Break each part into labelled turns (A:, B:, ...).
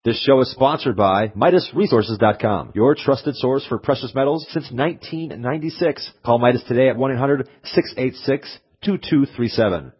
A: This show is sponsored by MidasResources.com, your trusted source for precious metals since 1996. Call Midas today at 1-800-686-2237.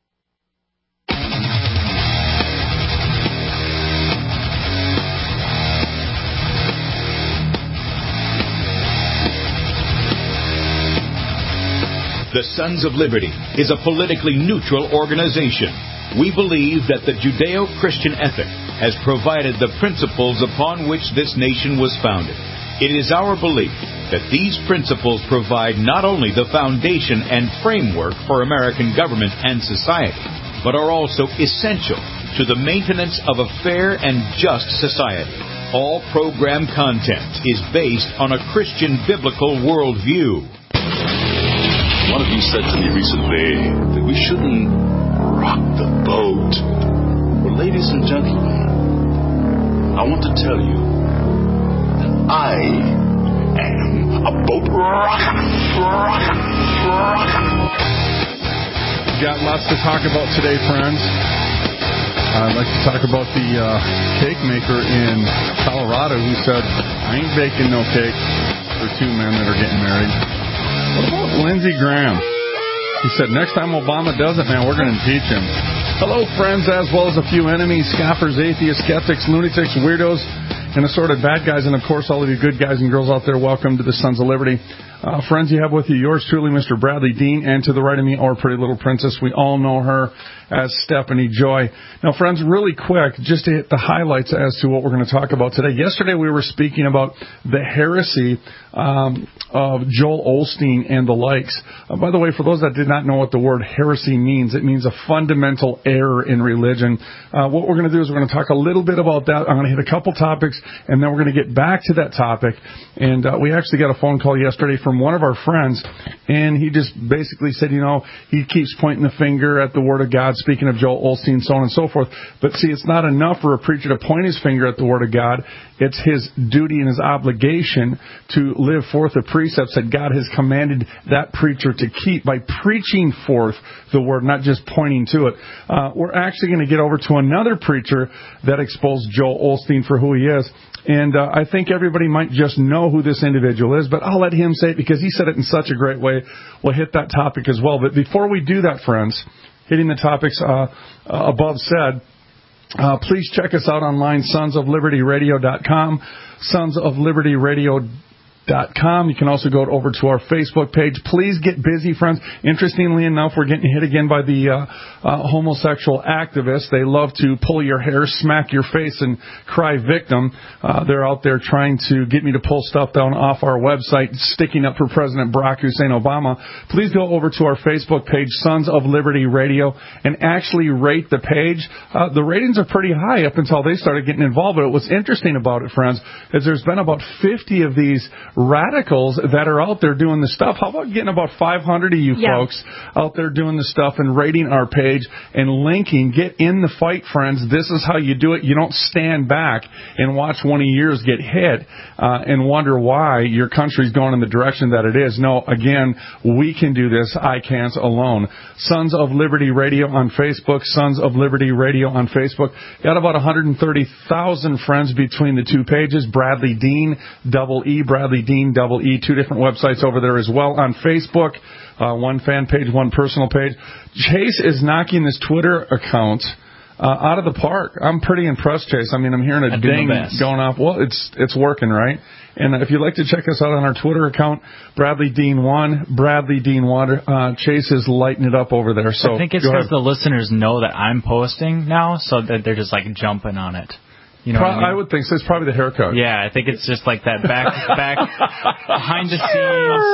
B: The Sons of Liberty is a politically neutral organization. We believe that the Judeo-Christian ethic has provided the principles upon which this nation was founded. It is our belief that these principles provide not only the foundation and framework for American government and society, but are also essential to the maintenance of a fair and just society. All program content is based on a Christian biblical worldview.
C: One of you said to me recently that we shouldn't rock the boat. Well, ladies and gentlemen, I want to tell you that I am a boat rocker.
D: Got lots to talk about today, friends. I'd like to talk about the cake maker in Colorado who said, I ain't baking no cake for two men that are getting married. What about Lindsey Graham? He said, next time Obama does it, man, we're going to impeach him. Hello, friends, as well as a few enemies, scoffers, atheists, skeptics, lunatics, weirdos, and assorted bad guys, and, of course, all of you good guys and girls out there, welcome to the Sons of Liberty. Friends, you have with you yours truly, Mr. Bradley Dean, and to the right of me, our pretty little princess. We all know her as Stephanie Joy. Now, friends, really quick, just to hit the highlights as to what we're going to talk about today. Yesterday, we were speaking about the heresy of Joel Osteen and the likes. By the way, for those that did not know what the word heresy means, it means a fundamental error in religion. What we're going to do is we're going to talk a little bit about that. I'm going to hit a couple topics, and then we're going to get back to that topic. And we actually got a phone call yesterday from one of our friends, and he just basically said, you know, he keeps pointing the finger at the Word of God, speaking of Joel Osteen, so on and so forth. But see, it's not enough for a preacher to point his finger at the Word of God. It's his duty and his obligation to live forth the precepts that God has commanded that preacher to keep by preaching forth the Word, not just pointing to it. We're actually going to get over to another preacher that exposed Joel Osteen for who he is. And I think everybody might just know who this individual is, but I'll let him say it because he said it in such a great way. We'll hit that topic as well. But before we do that, friends, hitting the topics above said, please check us out online, sonsoflibertyradio.com, sonsoflibertyradio.com. You can also go over to our Facebook page. Please get busy, friends. Interestingly enough, we're getting hit again by the homosexual activists. They love to pull your hair, smack your face, and cry victim. They're out there trying to get me to pull stuff down off our website, sticking up for President Barack Hussein Obama. Please go over to our Facebook page, Sons of Liberty Radio, and actually rate the page. The ratings are pretty high up until they started getting involved. But what's interesting about it, friends, is there's been about 50 of these radicals that are out there doing the stuff. How about getting about 500 of you folks out there doing the stuff and rating our page and linking? Get in the fight, friends. This is how you do it. You don't stand back and watch one of yours get hit and wonder why your country's going in the direction that it is. No, again, we can do this. I can't alone. Sons of Liberty Radio on Facebook. Sons of Liberty Radio on Facebook. Got about 130,000 friends between the two pages. Bradley Dean, double E, Bradley Dean, double E, two different websites over there as well. On Facebook, one fan page, one personal page. Chase is knocking this Twitter account out of the park. I'm pretty impressed, Chase. I mean, I'm hearing a ding going off. Well, it's working, right? And if you'd like to check us out on our Twitter account, Bradley Dean 1, Bradley Dean 1, Chase is lighting it up over there. So
E: I think it's because the listeners know that I'm posting now, so that they're just like jumping on it. You know what I mean?
D: I would think so. It's probably the haircut.
E: Yeah, I think it's just like that back behind the scenes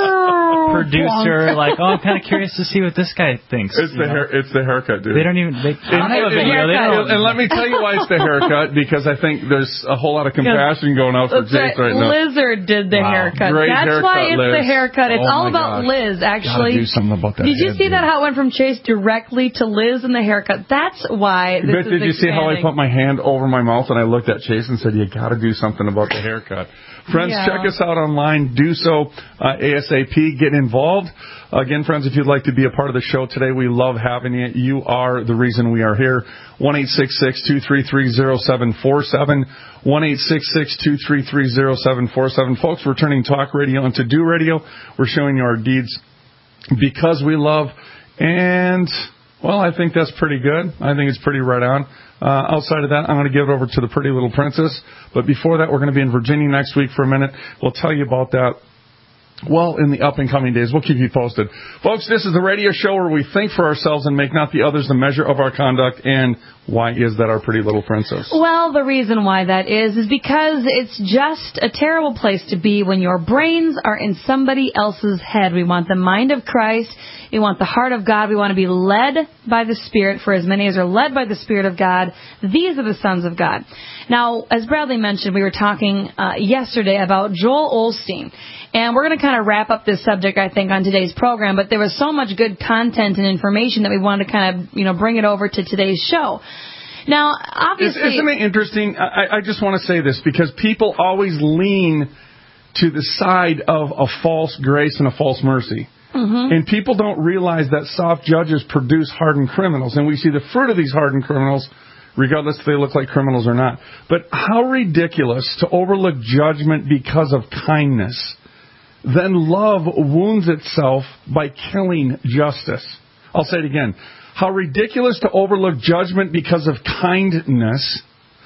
E: producer. Like, oh, I'm kind of curious to see what this guy thinks.
D: It's the haircut, dude.
E: They don't even. They don't have a video.
D: And let me tell you why it's the haircut, because I think there's a whole lot of compassion going out for Chase right now.
F: Lizard did the haircut.
D: Great
F: That's
D: haircut,
F: why it's
D: Liz.
F: the haircut. It's all about Liz, actually.
D: Gotta do something about that.
F: Did you see that? How it went from Chase directly to Liz in the haircut? That's why this is
D: Did you see how I put my hand over my mouth and I looked looked at Chase and said, you got to do something about the haircut. Friends, check us out online. Do so ASAP. Get involved. Again, friends, if you'd like to be a part of the show today, we love having you. You are the reason we are here. 1-866-233-0747. 1-866-233-0747. Folks, we're turning talk radio into do radio. We're showing you our deeds because we love. And, well, I think that's pretty good. I think it's pretty right on. Outside of that, I'm going to give it over to the Pretty Little Princess. But before that, we're going to be in Virginia next week for a minute. We'll tell you about that. Well, in the up and coming days, we'll keep you posted. Folks, this is the radio show where we think for ourselves and make not the others the measure of our conduct. And why is that, our pretty little princess?
F: Well, the reason why that is because it's just a terrible place to be when your brains are in somebody else's head. We want the mind of Christ. We want the heart of God. We want to be led by the Spirit. For as many as are led by the Spirit of God, these are the sons of God. Now, as Bradley mentioned, we were talking yesterday about Joel Osteen. And we're going to kind of wrap up this subject, I think, on today's program. But there was so much good content and information that we wanted to kind of, bring it over to today's show. Now, obviously...
D: Isn't it interesting? I just want to say this, because people always lean to the side of a false grace and a false mercy. Mm-hmm. And people don't realize that soft judges produce hardened criminals. And we see the fruit of these hardened criminals, regardless if they look like criminals or not. But how ridiculous to overlook judgment because of kindness. Then love wounds itself by killing justice. I'll say it again. How ridiculous to overlook judgment because of kindness.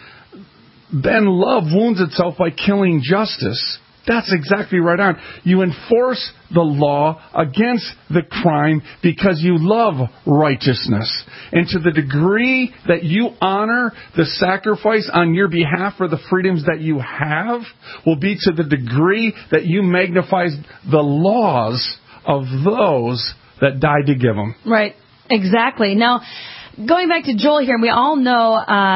D: Then love wounds itself by killing justice. That's exactly right on. You enforce the law against the crime because you love righteousness. And to the degree that you honor the sacrifice on your behalf for the freedoms that you have, will be to the degree that you magnify the laws of those that died to give them.
F: Right. Exactly. Now, going back to Joel here, we all know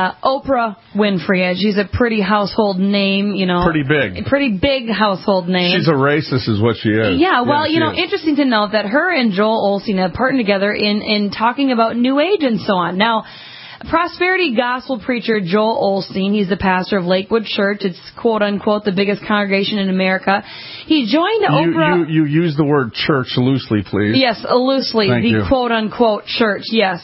F: Oprah Winfrey. She's a pretty household name,
D: Pretty big.
F: Pretty big household name.
D: She's a racist is what she is.
F: Yeah, well, interesting to note that her and Joel Osteen have partnered together in talking about New Age and so on. Now, prosperity gospel preacher Joel Osteen, he's the pastor of Lakewood Church. It's quote-unquote the biggest congregation in America. He joined Oprah...
D: You use the word church loosely, please.
F: Yes, loosely.
D: Thank you.
F: Quote-unquote church, yes.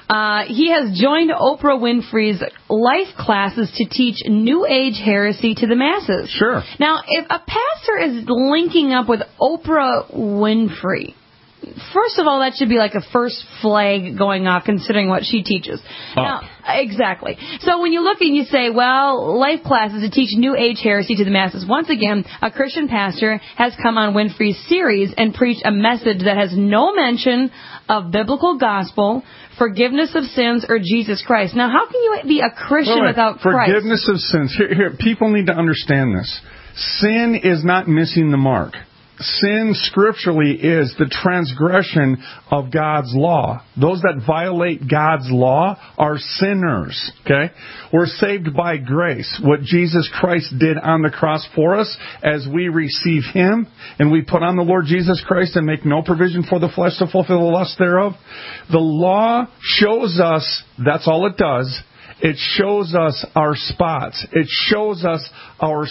F: He has joined Oprah Winfrey's life classes to teach New Age heresy to the masses.
D: Sure.
F: Now, if a pastor is linking up with Oprah Winfrey... First of all, that should be like a first flag going off, considering what she teaches. Now, exactly. So when you look and you say, well, life classes to teach New Age heresy to the masses. Once again, a Christian pastor has come on Winfrey's series and preached a message that has no mention of biblical gospel, forgiveness of sins, or Jesus Christ. Now, how can you be a Christian without Christ?
D: Forgiveness of sins. Here, people need to understand this. Sin is not missing the mark. Sin scripturally is the transgression of God's law. Those that violate God's law are sinners. Okay? We're saved by grace. What Jesus Christ did on the cross for us, as we receive Him and we put on the Lord Jesus Christ and make no provision for the flesh to fulfill the lust thereof. The law shows us, that's all it does. It shows us our spots. It shows us our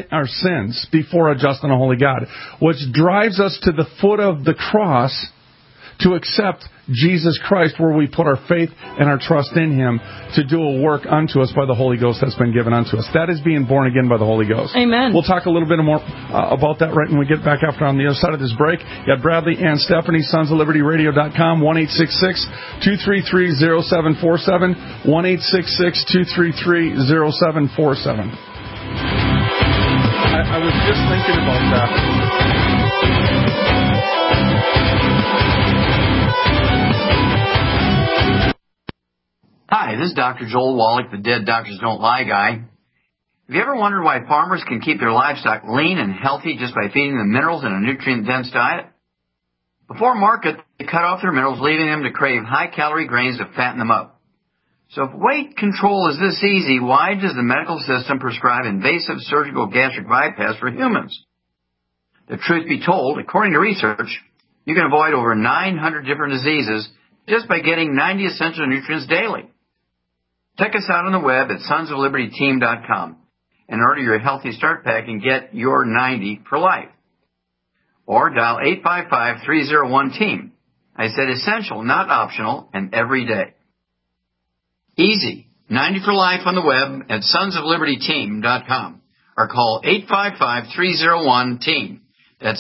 D: sins before a just and a holy God, which drives us to the foot of the cross to accept Jesus Christ, where we put our faith and our trust in Him to do a work unto us by the Holy Ghost that's been given unto us. That is being born again by the Holy Ghost.
F: Amen.
D: We'll talk a little bit more about that right when we get back after on the other side of this break. You got Bradley and Stephanie, sonsoflibertyradio.com, 1-866-233-0747, 1-866-233-0747. I was just thinking about that.
G: Hi, this is Dr. Joel Wallach, the Dead Doctors Don't Lie guy. Have you ever wondered why farmers can keep their livestock lean and healthy just by feeding them minerals in a nutrient-dense diet? Before market, they cut off their minerals, leaving them to crave high-calorie grains to fatten them up. So if weight control is this easy, why does the medical system prescribe invasive surgical gastric bypass for humans? The truth be told, according to research, you can avoid over 900 different diseases just by getting 90 essential nutrients daily. Check us out on the web at sonsoflibertyteam.com and order your Healthy Start Pack and get your 90 for life. Or dial 855-301-TEAM. I said essential, not optional, and every day. Easy. 90 for life on the web at sonsoflibertyteam.com or call 855-301-TEAM. That's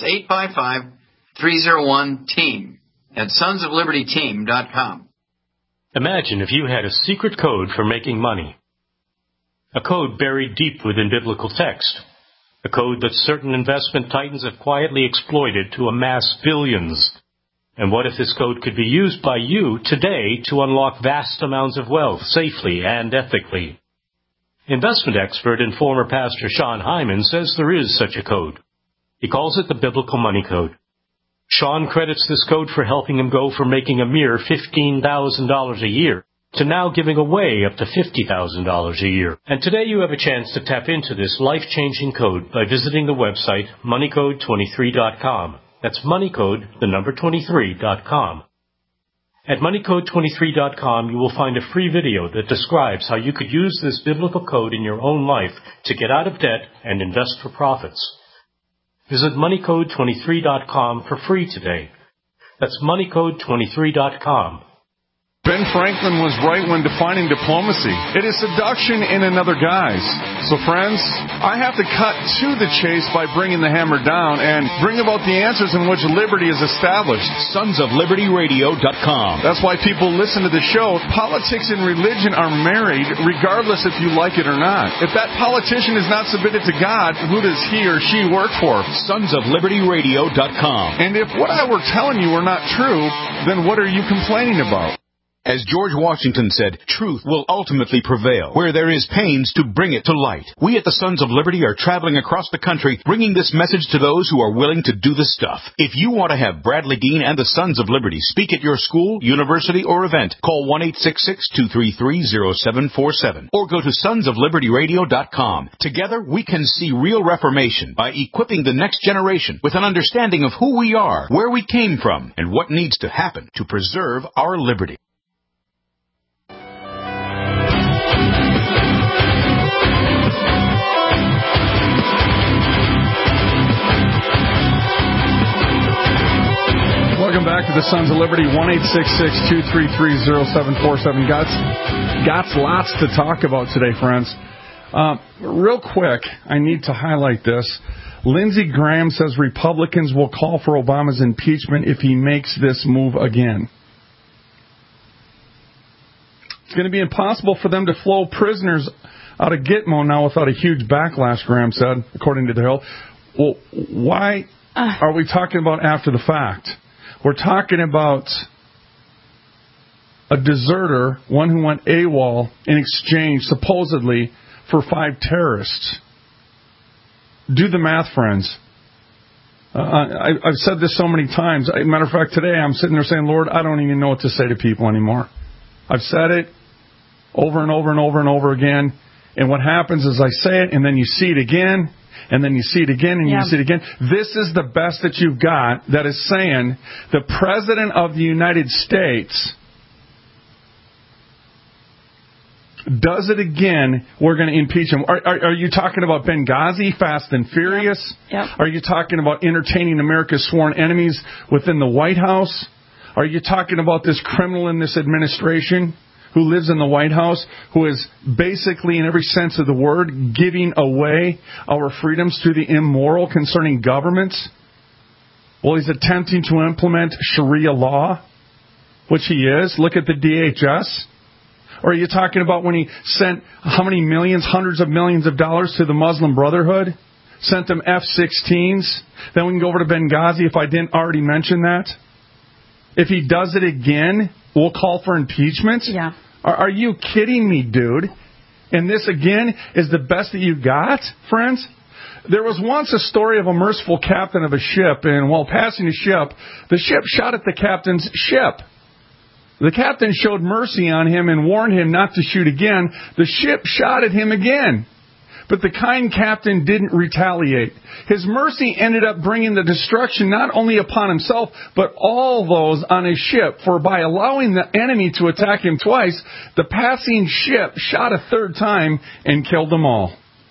G: 855-301-TEAM at sonsoflibertyteam.com.
H: Imagine if you had a secret code for making money. A code buried deep within biblical text. A code that certain investment titans have quietly exploited to amass billions. And what if this code could be used by you today to unlock vast amounts of wealth safely and ethically? Investment expert and former pastor Sean Hyman says there is such a code. He calls it the Biblical Money Code. Sean credits this code for helping him go from making a mere $15,000 a year to now giving away up to $50,000 a year. And today you have a chance to tap into this life-changing code by visiting the website moneycode23.com. That's moneycode, the number 23.com. At moneycode23.com, you will find a free video that describes how you could use this biblical code in your own life to get out of debt and invest for profits. Visit moneycode23.com for free today. That's moneycode23.com.
D: Ben Franklin was right when defining diplomacy. It is seduction in another guise. So, friends, I have to cut to the chase by bringing the hammer down and bring about the answers in which liberty is established.
B: SonsOfLibertyRadio.com.
D: That's why people listen to the show. Politics and religion are married, regardless if you like it or not. If that politician is not submitted to God, who does he or she work for?
B: SonsOfLibertyRadio.com.
D: And if what I were telling you were not true, then what are you complaining about?
B: As George Washington said, truth will ultimately prevail. Where there is pains, to bring it to light. We at the Sons of Liberty are traveling across the country, bringing this message to those who are willing to do the stuff. If you want to have Bradley Dean and the Sons of Liberty speak at your school, university, or event, call 1-866-233-0747 or go to sonsoflibertyradio.com. Together, we can see real reformation by equipping the next generation with an understanding of who we are, where we came from, and what needs to happen to preserve our liberty.
D: Welcome back to the Sons of Liberty, 1-866-233-0747. Got lots to talk about today, friends. Real quick, I need to highlight this. Lindsey Graham says Republicans will call for Obama's impeachment if he makes this move again. It's going to be impossible for them to flow prisoners out of Gitmo now without a huge backlash, Graham said, according to the Hill. Well, why are we talking about after the fact? We're talking about a deserter, one who went AWOL in exchange, supposedly, for 5 terrorists. Do the math, friends. I've said this so many times. As a matter of fact, today I'm sitting there saying, Lord, I don't even know what to say to people anymore. I've said it over and over and over and over again. And what happens is I say it, and then you see it again, and then you see it again, and you see it again. This is the best that you've got that is saying the President of the United States does it again, we're going to impeach him. Are you talking about Benghazi, Fast and Furious?
F: Yep.
D: Are you talking about entertaining America's sworn enemies within the White House? Are you talking about this criminal in this administration who lives in the White House, who is basically, in every sense of the word, giving away our freedoms through the immoral concerning governments? Well, he's attempting to implement Sharia law, which he is. Look at the DHS. Or are you talking about when he sent how many millions, hundreds of millions of dollars to the Muslim Brotherhood? Sent them F-16s? Then we can go over to Benghazi if I didn't already mention that. If he does it again, we'll call for impeachment?
F: Yeah.
D: Are you kidding me, dude? And this, again, is the best that you got, friends? There was once a story of a merciful captain of a ship, and while passing a ship, the ship shot at the captain's ship. The captain showed mercy on him and warned him not to shoot again. The ship shot at him again. But the kind captain didn't retaliate. His mercy ended up bringing the destruction not only upon himself, but all those on his ship. For by allowing the enemy to attack him twice, the passing ship shot a third time and killed them all.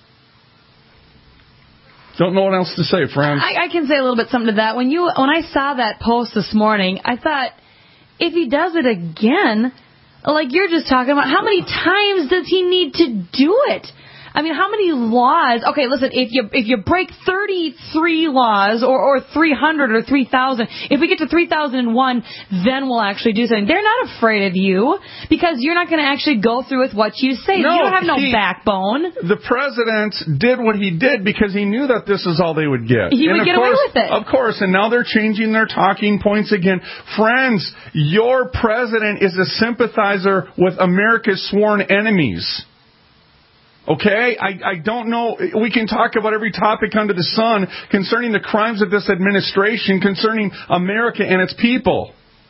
D: Don't know what else to say, friends.
F: I can say a little bit something to that. When I saw that post this morning, I thought, if he does it again, like you're just talking about, how many times does he need to do it? I mean, how many laws? Okay, listen, if you break 33 laws or 300 or 3,000, if we get to 3,001, then we'll actually do something. They're not afraid of you because you're not going to actually go through with what you say.
D: No,
F: you don't have no backbone.
D: The president did what he did because he knew that this is all they would get.
F: He would get away with it.
D: Of course, and now they're changing their talking points again. Friends, your president is a sympathizer with America's sworn enemies. Okay, I don't know. We can talk about every topic under the sun concerning the crimes of this administration, concerning America and its people.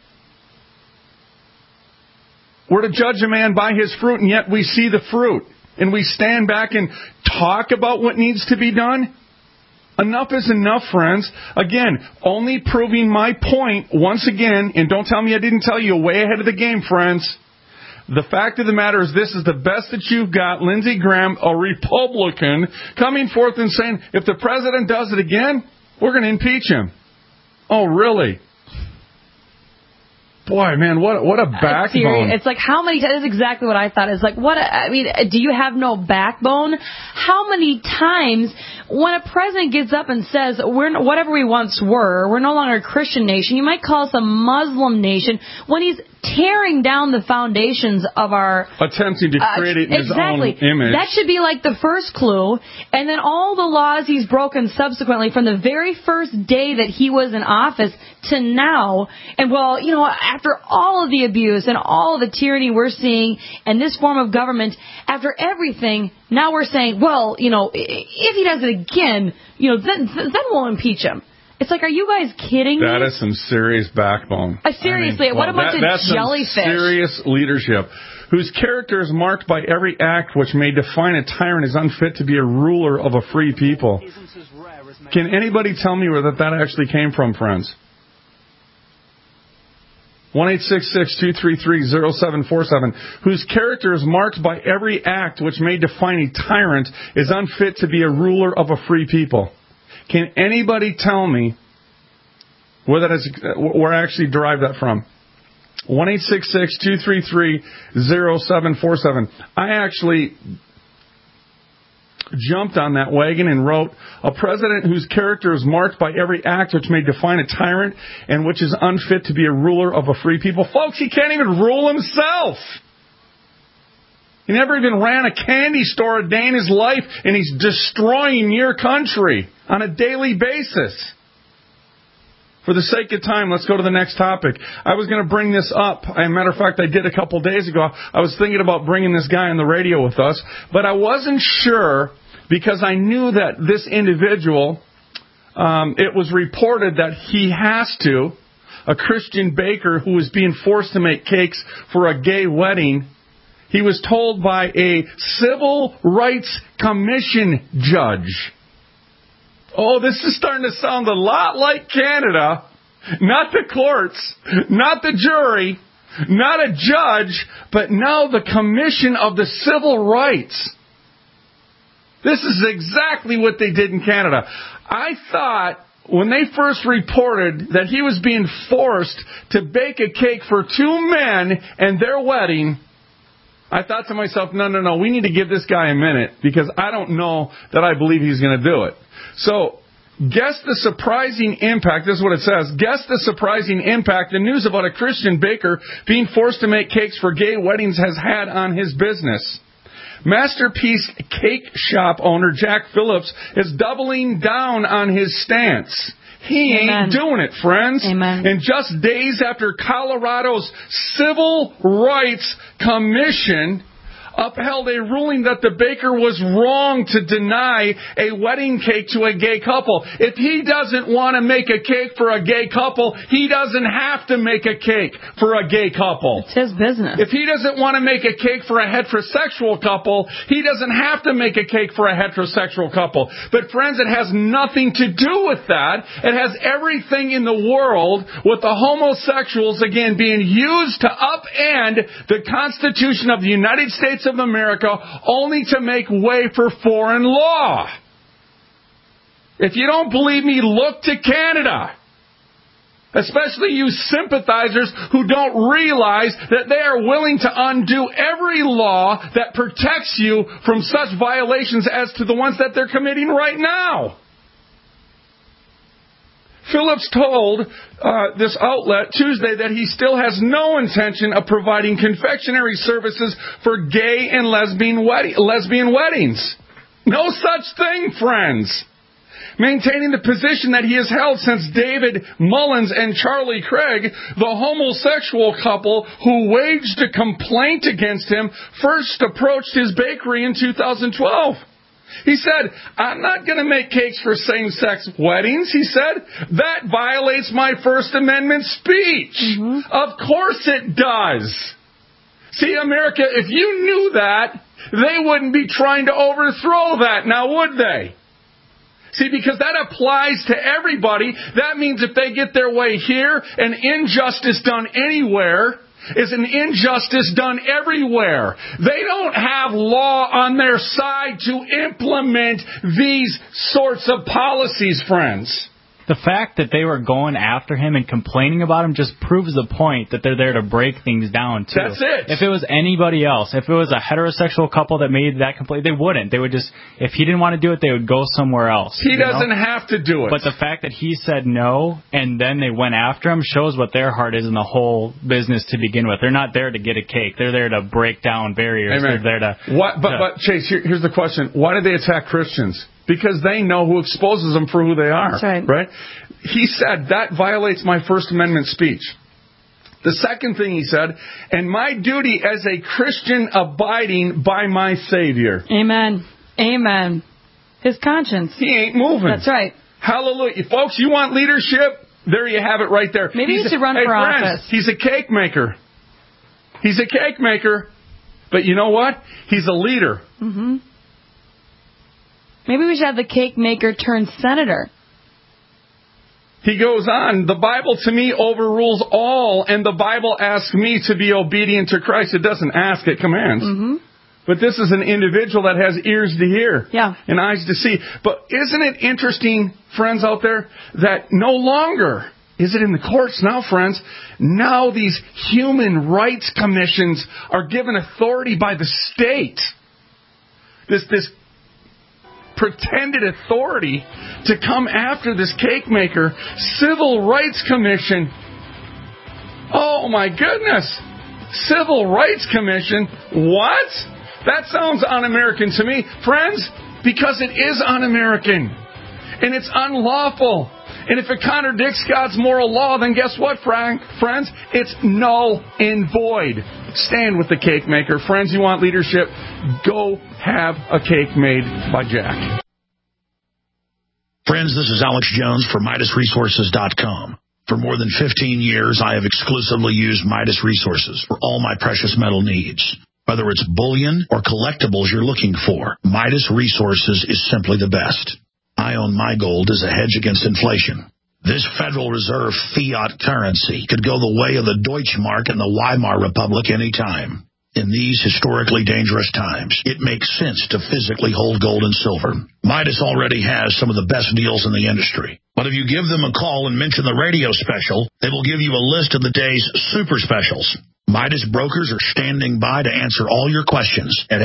D: We're to judge a man by his fruit, and yet we see the fruit. And we stand back and talk about what needs to be done. Enough is enough, friends. Again, only proving my point once again, and don't tell me I didn't tell you, way ahead of the game, friends. The fact of the matter is this is the best that you've got. Lindsey Graham, a Republican, coming forth and saying, if the president does it again, we're going to impeach him. Oh, really? Boy, man, what a backbone.
F: It's like how many times, that's exactly what I thought. It's like, do you have no backbone? How many times when a president gets up and says, we're whatever we once were, we're no longer a Christian nation, you might call us a Muslim nation, when he's tearing down the foundations of our...
D: Attempting to create it in his own image.
F: That should be like the first clue. And then all the laws he's broken subsequently from the very first day that he was in office to now. And well, after all of the abuse and all of the tyranny we're seeing and this form of government, after everything, now we're saying, well, if he does it again, then we'll impeach him. It's like, are you guys kidding me?
D: That is some serious backbone.
F: Seriously, what a bunch of jellyfish.
D: That's some serious leadership. Whose character is marked by every act which may define a tyrant is unfit to be a ruler of a free people. Can anybody tell me where that actually came from, friends? 1-866-233-0747. Whose character is marked by every act which may define a tyrant is unfit to be a ruler of a free people. Can anybody tell me where I actually derived that from? 1-866-233-0747. I actually jumped on that wagon and wrote, a president whose character is marked by every act which may define a tyrant and which is unfit to be a ruler of a free people. Folks, he can't even rule himself. He never even ran a candy store a day in his life, and he's destroying your country on a daily basis. For the sake of time, let's go to the next topic. I was going to bring this up. As a matter of fact, I did a couple days ago. I was thinking about bringing this guy on the radio with us, but I wasn't sure because I knew that this individual, it was reported that he has to, a Christian baker who was being forced to make cakes for a gay wedding. He was told by a Civil Rights Commission judge. Oh, this is starting to sound a lot like Canada. Not the courts, not the jury, not a judge, but now the Commission of the Civil Rights. This is exactly what they did in Canada. I thought when they first reported that he was being forced to bake a cake for two men and their wedding, I thought to myself, no, we need to give this guy a minute because I don't know that I believe he's going to do it. So, guess the surprising impact, this is what it says, guess the surprising impact the news about a Christian baker being forced to make cakes for gay weddings has had on his business. Masterpiece Cake Shop owner Jack Phillips is doubling down on his stance. He ain't doing it, friends.
F: Amen.
D: And just days after Colorado's Civil Rights Commission upheld a ruling that the baker was wrong to deny a wedding cake to a gay couple. If he doesn't want to make a cake for a gay couple, he doesn't have to make a cake for a gay couple.
F: It's his business.
D: If he doesn't want to make a cake for a heterosexual couple, he doesn't have to make a cake for a heterosexual couple. But friends, it has nothing to do with that. It has everything in the world with the homosexuals, again, being used to upend the Constitution of the United States of America only to make way for foreign law. If you don't believe me, look to Canada. Especially you sympathizers who don't realize that they are willing to undo every law that protects you from such violations as to the ones that they're committing right now. Phillips told this outlet Tuesday that he still has no intention of providing confectionery services for gay and lesbian weddings. No such thing, friends. Maintaining the position that he has held since David Mullins and Charlie Craig, the homosexual couple who waged a complaint against him, first approached his bakery in 2012. He said, I'm not going to make cakes for same-sex weddings, he said. That violates my First Amendment speech. Mm-hmm. Of course it does. See, America, if you knew that, they wouldn't be trying to overthrow that, now would they? See, because that applies to everybody. That means if they get their way here, an injustice done anywhere is an injustice done everywhere. They don't have law on their side to implement these sorts of policies, friends.
E: The fact that they were going after him and complaining about him just proves the point that they're there to break things down, too.
D: That's it.
E: If it was anybody else, if it was a heterosexual couple that made that complaint, they wouldn't. They would just, if he didn't want to do it, they would go somewhere else.
D: He doesn't have to do it.
E: But the fact that he said no and then they went after him shows what their heart is in the whole business to begin with. They're not there to get a cake. They're there to break down barriers.
D: Amen.
E: They're there to...
D: But Chase, here's the question. Why do they attack Christians? Because they know who exposes them for who they are.
F: That's right.
D: Right? He said, that violates my First Amendment speech. The second thing he said, and my duty as a Christian abiding by my Savior.
F: Amen. Amen. His conscience.
D: He ain't moving.
F: That's right.
D: Hallelujah. Folks, you want leadership? There you have it right there.
F: Maybe you should run for office.
D: He's a cake maker. He's a cake maker. But you know what? He's a leader.
F: Mm-hmm. Maybe we should have the cake maker turned senator.
D: He goes on, the Bible to me overrules all, and the Bible asks me to be obedient to Christ. It doesn't ask, it commands. Mm-hmm. But this is an individual that has ears to hear and eyes to see. But isn't it interesting, friends out there, that no longer is it in the courts now, friends? Now these human rights commissions are given authority by the state. This pretended authority to come after this cake maker. Civil Rights Commission. Oh my goodness. Civil Rights Commission? What? That sounds un-American to me. Friends, because it is un-American. And it's unlawful. And if it contradicts God's moral law, then guess what, friends? It's null and void. Stand with the cake maker. Friends, you want leadership? Go have a cake made by Jack.
I: Friends, this is Alex Jones for MidasResources.com. For more than 15 years, I have exclusively used Midas Resources for all my precious metal needs. Whether it's bullion or collectibles you're looking for, Midas Resources is simply the best. I own my gold as a hedge against inflation. This Federal Reserve fiat currency could go the way of the Deutschmark and the Weimar Republic any time. In these historically dangerous times, it makes sense to physically hold gold and silver. Midas already has some of the best deals in the industry. But if you give them a call and mention the radio special, they will give you a list of the day's super specials. Midas brokers are standing by to answer all your questions at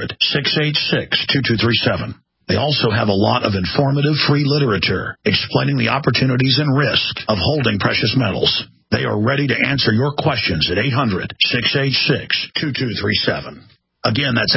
I: 800-686-2237. They also have a lot of informative free literature explaining the opportunities and risk of holding precious metals. They are ready to answer your questions at 800-686-2237. Again, that's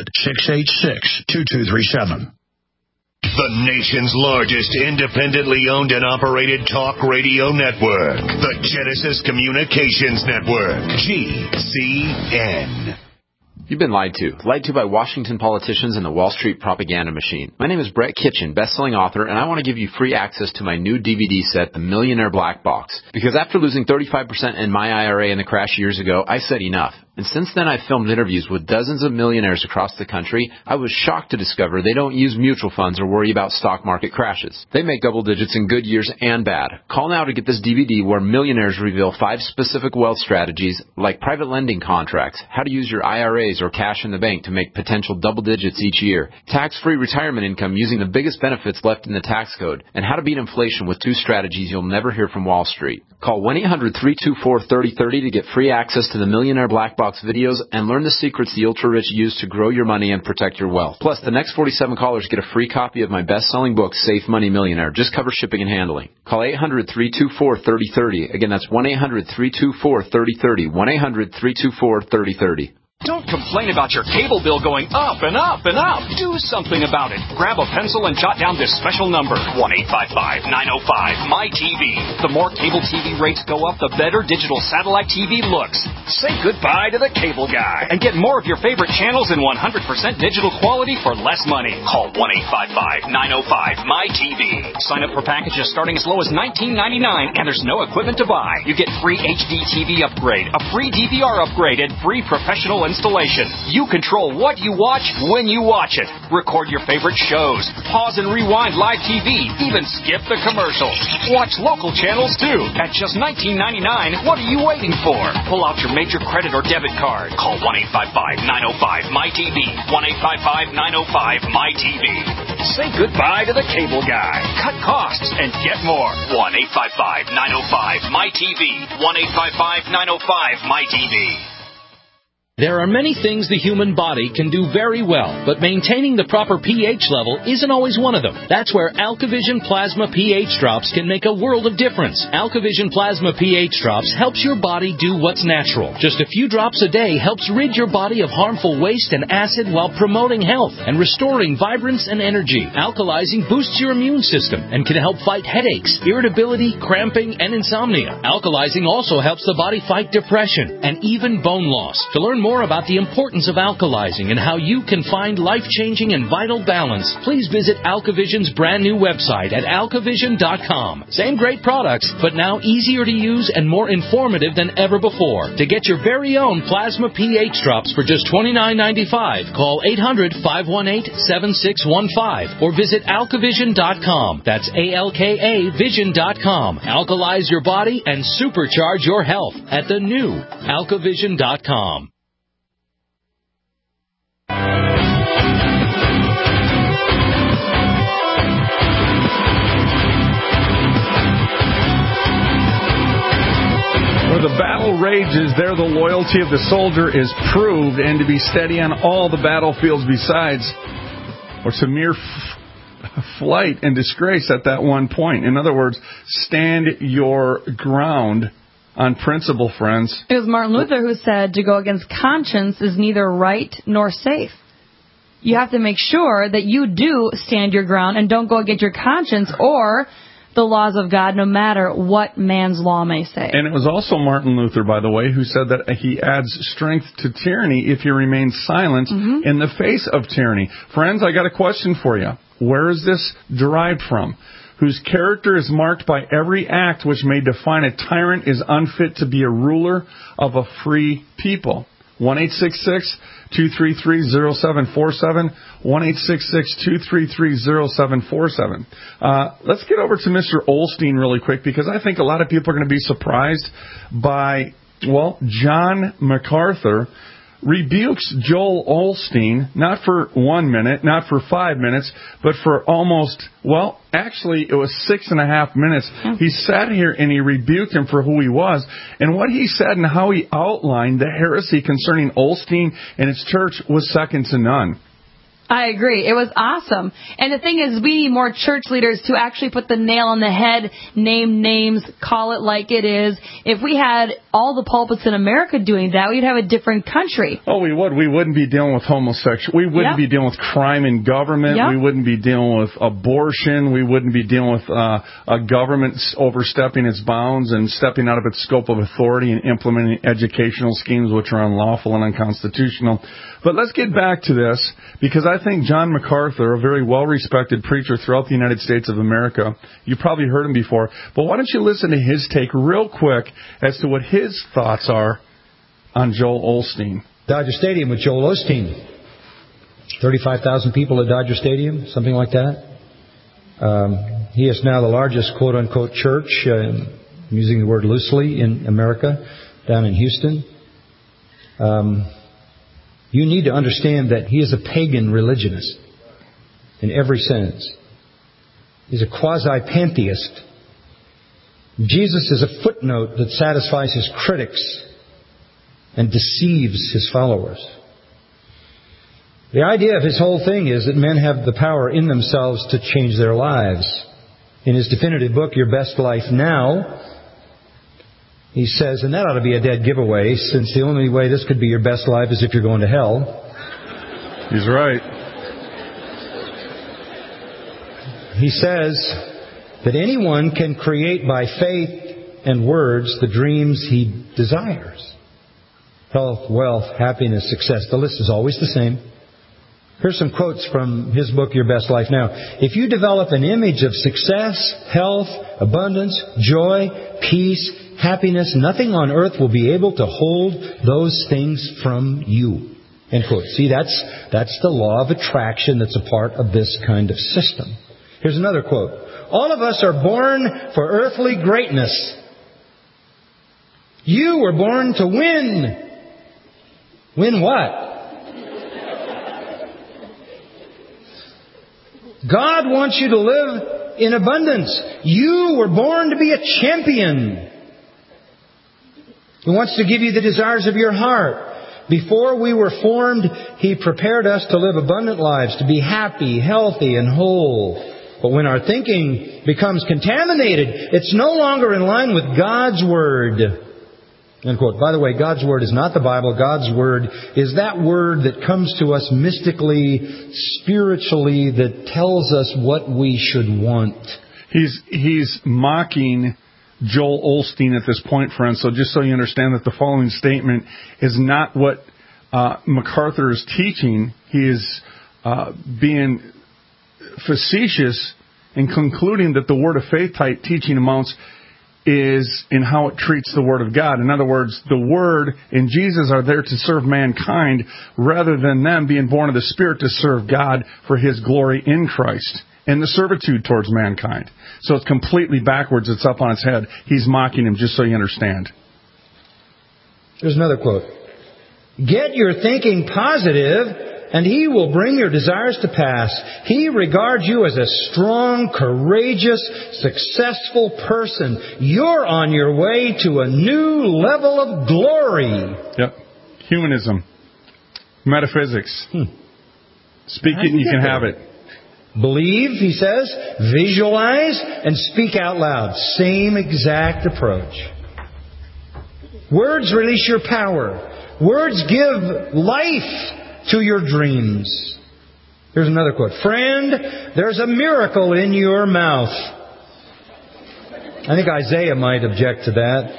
I: 800-686-2237.
J: The nation's largest independently owned and operated talk radio network, the Genesis Communications Network, GCN.
K: You've been lied to. Lied to by Washington politicians and the Wall Street propaganda machine. My name is Brett Kitchen, best-selling author, and I want to give you free access to my new DVD set, The Millionaire Black Box. Because after losing 35% in my IRA in the crash years ago, I said enough. And since then, I've filmed interviews with dozens of millionaires across the country. I was shocked to discover they don't use mutual funds or worry about stock market crashes. They make double digits in good years and bad. Call now to get this DVD where millionaires reveal 5 specific wealth strategies like private lending contracts, how to use your IRAs or cash in the bank to make potential double digits each year, tax-free retirement income using the biggest benefits left in the tax code, and how to beat inflation with 2 strategies you'll never hear from Wall Street. Call 1-800-324-3030 to get free access to the Millionaire Black Box videos and learn the secrets the ultra-rich use to grow your money and protect your wealth. Plus, the next 47 callers get a free copy of my best-selling book, Safe Money Millionaire. Just cover shipping and handling. Call 800-324-3030. Again, that's 1-800-324-3030. 1-800-324-3030.
L: Don't complain about your cable bill going up and up and up. Do something about it. Grab a pencil and jot down this special number, 1-855-905-MY-TV. The more cable TV rates go up, the better digital satellite TV looks. Say goodbye to the cable guy and get more of your favorite channels in 100% digital quality for less money. Call 1-855-905-MY-TV. Sign up for packages starting as low as $19.99, and there's no equipment to buy. You get free HD TV upgrade, a free DVR upgrade, and free professional installation. You control what you watch when you watch it. Record your favorite shows. Pause and rewind live TV. Even skip the commercials. Watch local channels too. At just $19.99, what are you waiting for? Pull out your major credit or debit card. Call 1-855-905-MY-TV. 1-855-905-MY-TV. Say goodbye to the cable guy. Cut costs and get more. 1-855-905-MY-TV. 1-855-905-MY-TV.
M: There are many things the human body can do very well, but maintaining the proper pH level isn't always one of them. That's where AlkaVision Plasma pH Drops can make a world of difference. AlkaVision Plasma pH Drops helps your body do what's natural. Just a few drops a day helps rid your body of harmful waste and acid while promoting health and restoring vibrance and energy. Alkalizing boosts your immune system and can help fight headaches, irritability, cramping, and insomnia. Alkalizing also helps the body fight depression and even bone loss. To learn more about the importance of alkalizing and how you can find life-changing and vital balance, please visit AlkaVision's brand new website at alkavision.com. Same great products, but now easier to use and more informative than ever before. To get your very own Plasma pH Drops for just $29.95, call 800-518-7615 or visit alkavision.com. That's ALKA Vision.com. Alkalize your body and supercharge your health at the new alkavision.com.
D: Where the battle rages, there the loyalty of the soldier is proved, and to be steady on all the battlefields besides, or it's a mere flight and disgrace at that one point. In other words, stand your ground on principle, friends.
F: It was Martin Luther who said to go against conscience is neither right nor safe. You have to make sure that you do stand your ground and don't go against your conscience or the laws of God, no matter what man's law may say. And
D: it was also Martin Luther, by the way, who said that he adds strength to tyranny if you remain silent in the face of tyranny. Friends, I got a question for you. Where is this derived from? Whose character is marked by every act which may define a tyrant is unfit to be a ruler of a free people. 1-866-233-0747, 1-866-233-0747. Let's get over to Mr. Osteen really quick, because I think a lot of people are going to be surprised by, John MacArthur rebukes Joel Osteen, not for 1 minute, not for 5 minutes, but for almost, actually it was 6.5 minutes. He sat here and he rebuked him for who he was. And what he said and how he outlined the heresy concerning Osteen and his church was second to none.
F: I agree. It was awesome. And the thing is, we need more church leaders to actually put the nail on the head, name names, call it like it is. If we had all the pulpits in America doing that, we'd have a different country.
D: Oh, we would. We wouldn't be dealing with homosexuality. We wouldn't be dealing with crime in government.
F: Yep.
D: We wouldn't be dealing with abortion. We wouldn't be dealing with a government overstepping its bounds and stepping out of its scope of authority and implementing educational schemes which are unlawful and unconstitutional. But let's get back to this, because I think John MacArthur, a very well-respected preacher throughout the United States of America, you probably heard him before, but why don't you listen to his take real quick as to what his thoughts are on Joel Osteen.
N: Dodger Stadium with Joel Osteen. 35,000 people at Dodger Stadium, something like that. He is now the largest quote-unquote church, I'm using the word loosely, in America, down in Houston. You need to understand that he is a pagan religionist in every sense. He's a quasi-pantheist. Jesus is a footnote that satisfies his critics and deceives his followers. The idea of his whole thing is that men have the power in themselves to change their lives. In his definitive book, Your Best Life Now, he says, and that ought to be a dead giveaway, since the only way this could be your best life is if you're going to hell.
D: He's right.
N: He says that anyone can create by faith and words the dreams he desires. Health, wealth, happiness, success. The list is always the same. Here's some quotes from his book, Your Best Life Now. If you develop an image of success, health, abundance, joy, peace, happiness, nothing on earth will be able to hold those things from you. End quote. See, that's the law of attraction that's a part of this kind of system. Here's another quote. All of us are born for earthly greatness. You were born to win. Win what? God wants you to live in abundance. You were born to be a champion. He wants to give you the desires of your heart. Before we were formed, He prepared us to live abundant lives, to be happy, healthy, and whole. But when our thinking becomes contaminated, it's no longer in line with God's Word. End quote. By the way, God's Word is not the Bible. God's Word is that Word that comes to us mystically, spiritually, that tells us what we should want.
D: He's mocking Joel Osteen at this point, friends. So just so you understand that the following statement is not what MacArthur is teaching. He is being facetious in concluding that the Word of Faith type teaching amounts is in how it treats the Word of God. In other words, the Word and Jesus are there to serve mankind rather than them being born of the Spirit to serve God for His glory in Christ and the servitude towards mankind. So it's completely backwards. It's up on its head. He's mocking him, just so you understand.
N: There's another quote. Get your thinking positive, and He will bring your desires to pass. He regards you as a strong, courageous, successful person. You're on your way to a new level of glory.
D: Yep. Humanism. Metaphysics. Speak it and you can have it.
N: Believe, he says, visualize, and speak out loud. Same exact approach. Words release your power. Words give life to your dreams. Here's another quote. Friend, there's a miracle in your mouth. I think Isaiah might object to that.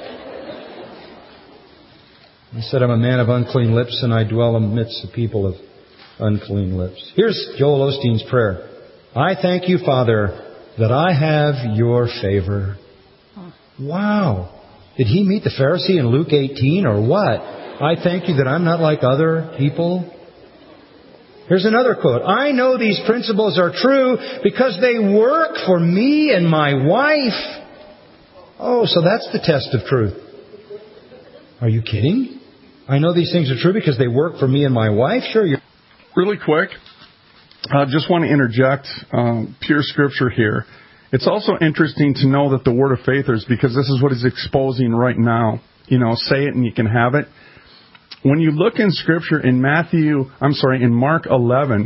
N: He said, I'm a man of unclean lips, and I dwell amidst the people of unclean lips. Here's Joel Osteen's prayer. I thank you, Father, that I have your favor. Wow. Did he meet the Pharisee in Luke 18 or what? I thank you that I'm not like other people. Here's another quote. I know these principles are true because they work for me and my wife. Oh, so that's the test of truth. Are you kidding? I know these things are true because they work for me and my wife? Sure.
D: Really quick. I just want to interject pure scripture here. It's also interesting to know that the word of faith is, because this is what he's exposing right now. Say it and you can have it. When you look in scripture in Mark 11,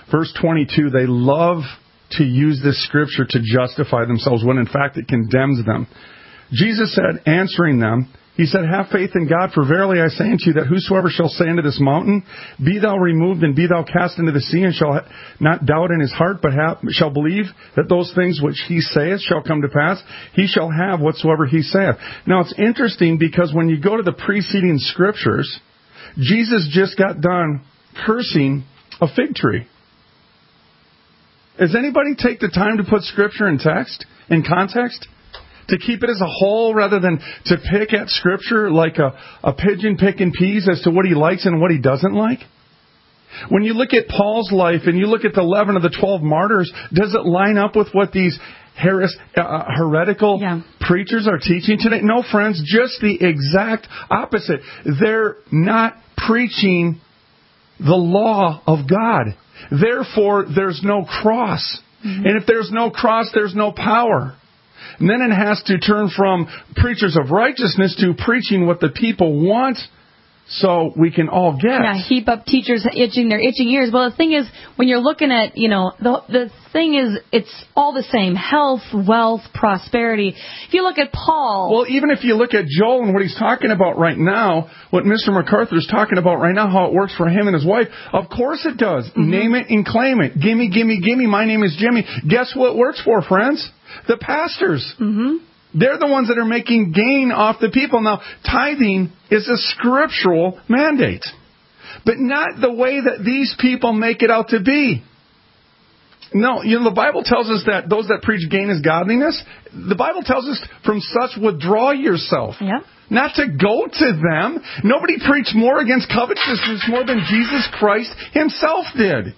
D: Verse 22, they love to use this scripture to justify themselves when in fact it condemns them. Jesus said, answering them, He said, have faith in God, for verily I say unto you that whosoever shall say unto this mountain, be thou removed and be thou cast into the sea, and shall not doubt in his heart, but shall believe that those things which he saith shall come to pass, he shall have whatsoever he saith. Now it's interesting because when you go to the preceding scriptures, Jesus just got done cursing a fig tree. Does anybody take the time to put scripture in context? To keep it as a whole rather than to pick at scripture like a pigeon picking peas as to what he likes and what he doesn't like? When you look at Paul's life and you look at the 11 of the 12 martyrs, does it line up with what these heretical preachers are teaching today? No, friends, just the exact opposite. They're not preaching the law of God. Therefore, there's no cross. And if there's no cross, there's no power. And then it has to turn from preachers of righteousness to preaching what the people want so we can all get.
F: Yeah, heap up teachers itching their itching ears. Well, the thing is, when you're looking at, the thing is, it's all the same. Health, wealth, prosperity. If you look at Paul...
D: Well, even if you look at Joel and what he's talking about right now, what Mr. MacArthur's talking about right now, how it works for him and his wife, of course it does. Name it and claim it. Gimme, gimme, gimme. My name is Jimmy. Guess what it works for, friends? The pastors. They're the ones that are making gain off the people. Now, tithing is a scriptural mandate, but not the way that these people make it out to be. No, the Bible tells us that those that preach gain is godliness. The Bible tells us from such withdraw yourself.
F: Yeah.
D: Not to go to them. Nobody preached more against covetousness more than Jesus Christ himself did.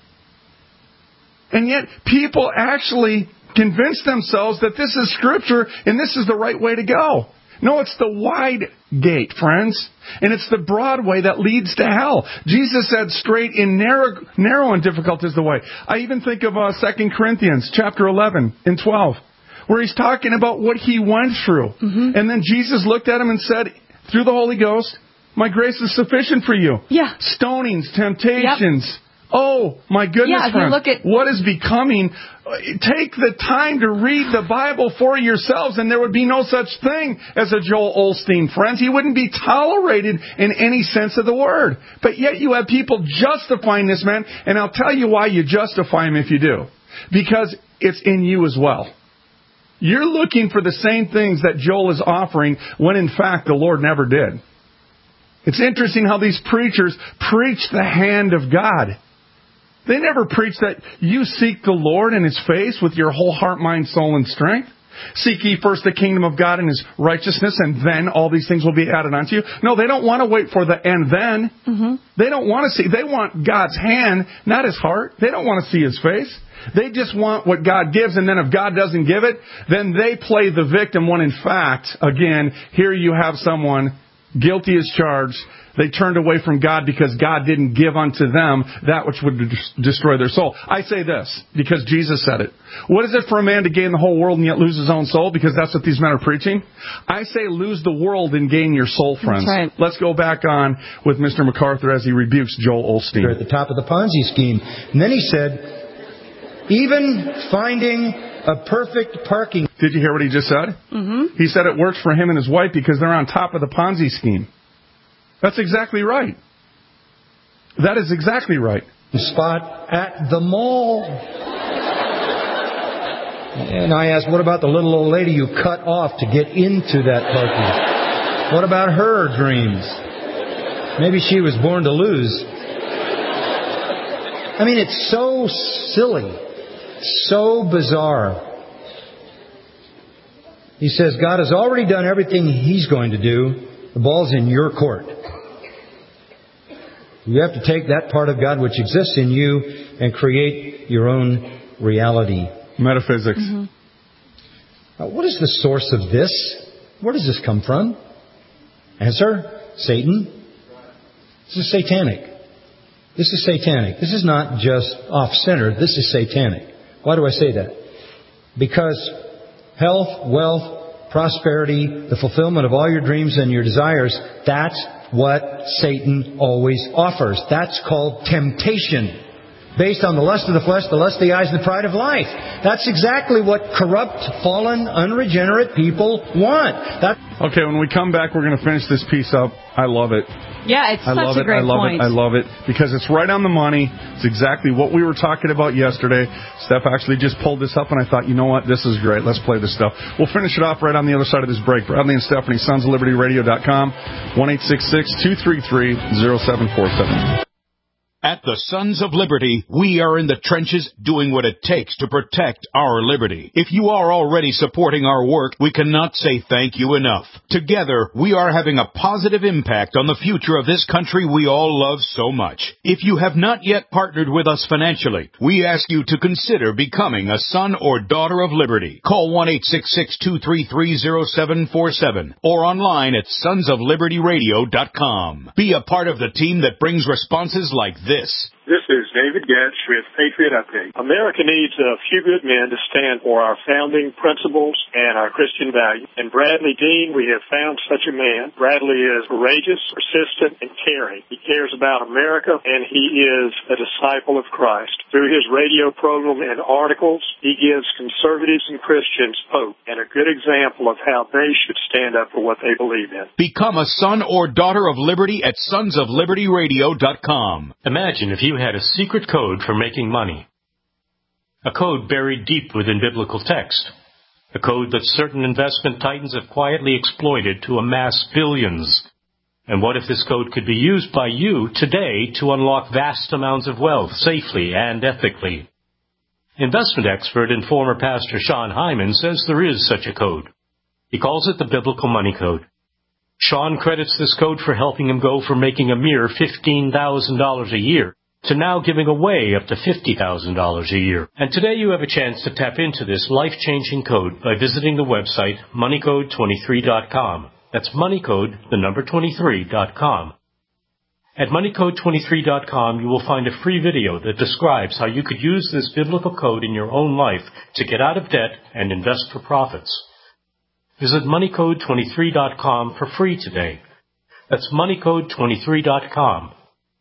D: And yet people actually convince themselves that this is Scripture and this is the right way to go. No, it's the wide gate, friends. And it's the broad way that leads to hell. Jesus said straight and narrow and difficult is the way. I even think of 2 Corinthians chapter 11 and 12, where he's talking about what he went through. And then Jesus looked at him and said, through the Holy Ghost, my grace is sufficient for you.
F: Yeah.
D: Stonings, temptations. Oh, my goodness, friends. What is becoming? Take the time to read the Bible for yourselves, and there would be no such thing as a Joel Osteen, friends. He wouldn't be tolerated in any sense of the word. But yet you have people justifying this man, and I'll tell you why you justify him if you do. Because it's in you as well. You're looking for the same things that Joel is offering, when in fact the Lord never did. It's interesting how these preachers preach the hand of God. They never preach that you seek the Lord and His face with your whole heart, mind, soul, and strength. Seek ye first the kingdom of God and His righteousness, and then all these things will be added unto you. No, they don't want to wait for the and then. They don't want to see. They want God's hand, not His heart. They don't want to see His face. They just want what God gives, and then if God doesn't give it, then they play the victim when in fact, again, here you have someone guilty as charged. They turned away from God because God didn't give unto them that which would destroy their soul. I say this because Jesus said it. What is it for a man to gain the whole world and yet lose his own soul? Because that's what these men are preaching. I say lose the world and gain your soul, friends.
F: That's right.
D: Let's go back on with Mr. MacArthur as he rebukes Joel Osteen.
N: At the top of the Ponzi scheme. And then he said, even finding a perfect parking...
D: Did you hear what he just said? He said it works for him and his wife because they're on top of the Ponzi scheme. That's exactly right. That is exactly right.
N: Spot at the mall. And I asked, what about the little old lady you cut off to get into that parking? What about her dreams? Maybe she was born to lose. I mean, it's so silly, so bizarre. He says, God has already done everything He's going to do. The ball's in your court. You have to take that part of God which exists in you and create your own reality.
D: Metaphysics.
N: What is the source of this? Where does this come from? Answer, Satan. This is satanic. This is satanic. This is not just off-center. This is satanic. Why do I say that? Because health, wealth, prosperity, the fulfillment of all your dreams and your desires, that's what Satan always offers. That's called temptation. based on the lust of the flesh, the lust of the eyes, and the pride of life. That's exactly what corrupt, fallen, unregenerate people want.
D: Okay, when we come back, we're going to finish this piece up. I love it.
F: Yeah, it's such a great point.
D: I love it because it's right on the money. It's exactly what we were talking about yesterday. Steph actually just pulled this up, and I thought, you know what, this is great. Let's play this stuff. We'll finish it off right on the other side of this break. Bradley and Stephanie, sonsoflibertyradio.com, 1-866-233-0747.
B: At the Sons of Liberty, we are in the trenches doing what it takes to protect our liberty. If you are already supporting our work, we cannot say thank you enough. Together, we are having a positive impact on the future of this country we all love so much. If you have not yet partnered with us financially, we ask you to consider becoming a son or daughter of liberty. Call 1-866-233-0747 or online at sonsoflibertyradio.com. Be a part of the team that brings responses like this.
O: This is David Getz with Patriot Update. America needs a few good men to stand for our founding principles and our Christian values. In Bradley Dean, we have found such a man. Bradley is courageous, persistent, and caring. He cares about America, and he is a disciple of Christ. Through his radio program and articles, he gives conservatives and Christians hope and a good example of how they should stand up for what they believe in.
B: Become a son or daughter of liberty at sonsoflibertyradio.com.
H: Imagine if you had a secret code for making money. A code buried deep within biblical text. A code that certain investment titans have quietly exploited to amass billions. And what if this code could be used by you today to unlock vast amounts of wealth safely and ethically? Investment expert and former pastor Sean Hyman says there is such a code. He calls it the Biblical Money Code. Sean credits this code for helping him go from making a mere $15,000 a year to now giving away up to $50,000 a year. And today you have a chance to tap into this life-changing code by visiting the website moneycode23.com. That's moneycode, the number 23.com. At moneycode23.com, you will find a free video that describes how you could use this biblical code in your own life to get out of debt and invest for profits. Visit moneycode23.com for free today. That's moneycode23.com.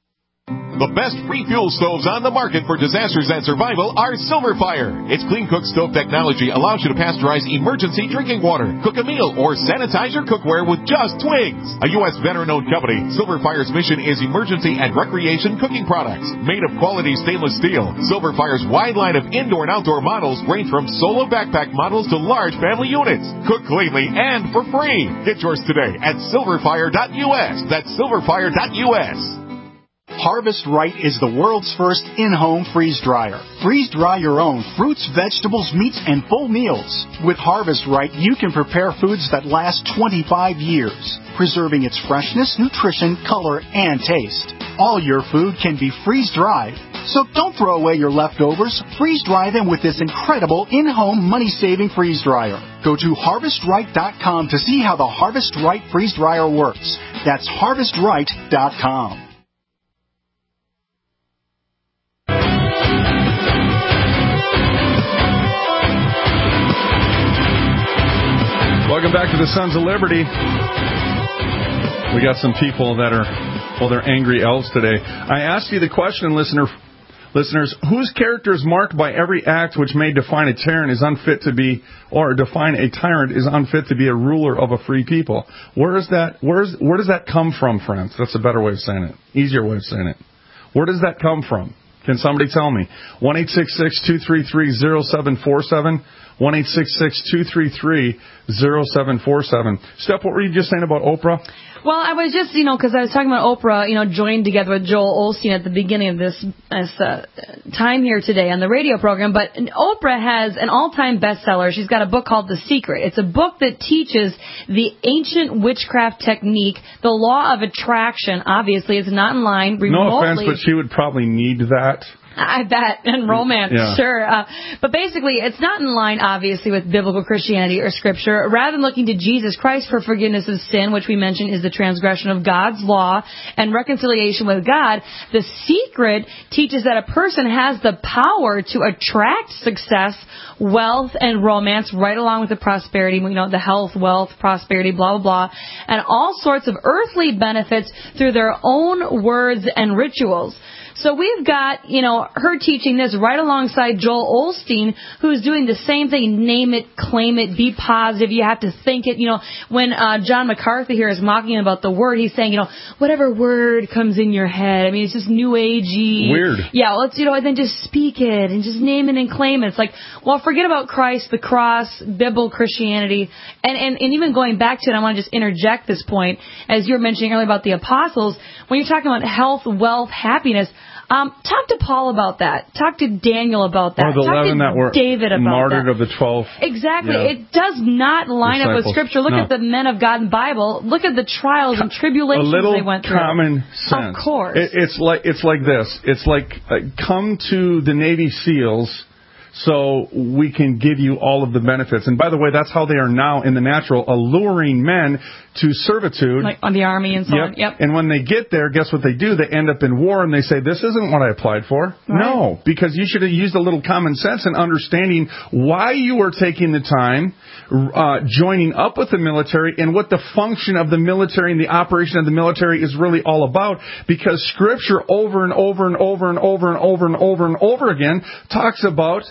P: The best free fuel stoves on the market for disasters and survival are Silverfire. Its Clean Cook stove technology allows you to pasteurize emergency drinking water, cook a meal, or sanitize your cookware with just twigs. A U.S. veteran-owned company, Silverfire's mission is emergency and recreation cooking products. Made of quality stainless steel, Silverfire's wide line of indoor and outdoor models range from solo backpack models to large family units. Cook cleanly and for free. Get yours today at silverfire.us. That's silverfire.us.
Q: Harvest Right is the world's first in-home freeze dryer. Freeze dry your own fruits, vegetables, meats, and full meals. With Harvest Right, you can prepare foods that last 25 years, preserving its freshness, nutrition, color, and taste. All your food can be freeze-dried. So don't throw away your leftovers. Freeze-dry them with this incredible in-home money-saving freeze dryer. Go to HarvestRight.com to see how the Harvest Right freeze dryer works. That's HarvestRight.com.
D: Welcome back to the Sons of Liberty. We got some people that are, well, they're angry elves today. I asked you the question, listeners, whose character is marked by every act which may define a tyrant is unfit to be, or define a tyrant is unfit to be a ruler of a free people? Where does that come from, friends? That's a better way of saying it. Easier way of saying it. Where does that come from? Can somebody tell me? 1-866-233-0747. 1-866-233-0747. Steph, what were you just saying about Oprah?
F: Well, I was just, because I was talking about Oprah, joined together with Joel Osteen at the beginning of this time here today on the radio program. But Oprah has an all-time bestseller. She's got a book called The Secret. It's a book that teaches the ancient witchcraft technique, the law of attraction. Obviously, it's not in line remotely.
D: No offense, but she would probably need that.
F: I bet, and romance,
D: yeah.
F: Sure. But basically, it's not in line, obviously, with biblical Christianity or Scripture. Rather than looking to Jesus Christ for forgiveness of sin, which we mentioned is the transgression of God's law and reconciliation with God, The Secret teaches that a person has the power to attract success, wealth, and romance right along with the prosperity, the health, wealth, prosperity, blah, blah, blah, and all sorts of earthly benefits through their own words and rituals. So we've got, her teaching this right alongside Joel Osteen, who's doing the same thing. Name it, claim it, be positive. You have to think it. When John MacArthur here is mocking about the word, he's saying, whatever word comes in your head. I mean, it's just new agey.
D: Weird.
F: Yeah, well, and then just speak it and just name it and claim it. It's like, well, forget about Christ, the cross, biblical Christianity. And even going back to it, I want to just interject this point, as you were mentioning earlier about the apostles. When you're talking about health, wealth, happiness, talk to Paul about that. Talk to Daniel about that.
D: Or the
F: talk
D: 11
F: to
D: that were
F: David about
D: martyred
F: that.
D: of the 12.
F: Exactly.
D: Yeah.
F: It does not line up with Scripture. Look at the men of God in the Bible. Look at the trials and tribulations they went through.
D: A little common sense.
F: Of course.
D: It's like this. It's like come to the Navy SEALs so we can give you all of the benefits. And by the way, that's how they are now in the natural, alluring men to servitude.
F: Like on the Army and so on. Yep.
D: And when they get there, guess what they do? They end up in war and they say, this isn't what I applied for. Right. No, because you should have used a little common sense and understanding why you were taking the time, joining up with the military and what the function of the military and the operation of the military is really all about. Because Scripture over and over and over and over and over and over and over again talks about